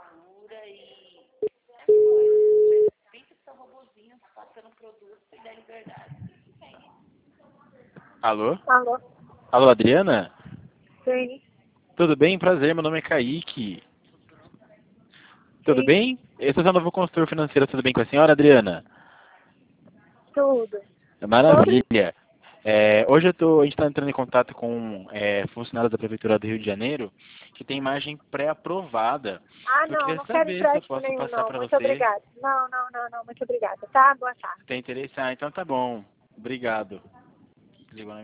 figura e é coisa. Pensa que são robozinhos passando produto e da liberdade. Alô? Alô? Alô, Adriana? Sim. Tudo bem? Prazer, meu nome é Kaique. Tudo Sim. bem? Esse é o novo consultor financeiro, tudo bem com a senhora, Adriana? Tudo. Maravilha. Hoje a gente está entrando em contato com funcionários da Prefeitura do Rio de Janeiro que tem imagem pré-aprovada. Ah, Eu não, queria não quero saber se eu empréstimo posso nenhum, passar não. para Muito você. obrigada. Não, muito obrigada, tá? Boa tarde. Tem interesse? Ah, então tá bom. Obrigado. Ligou na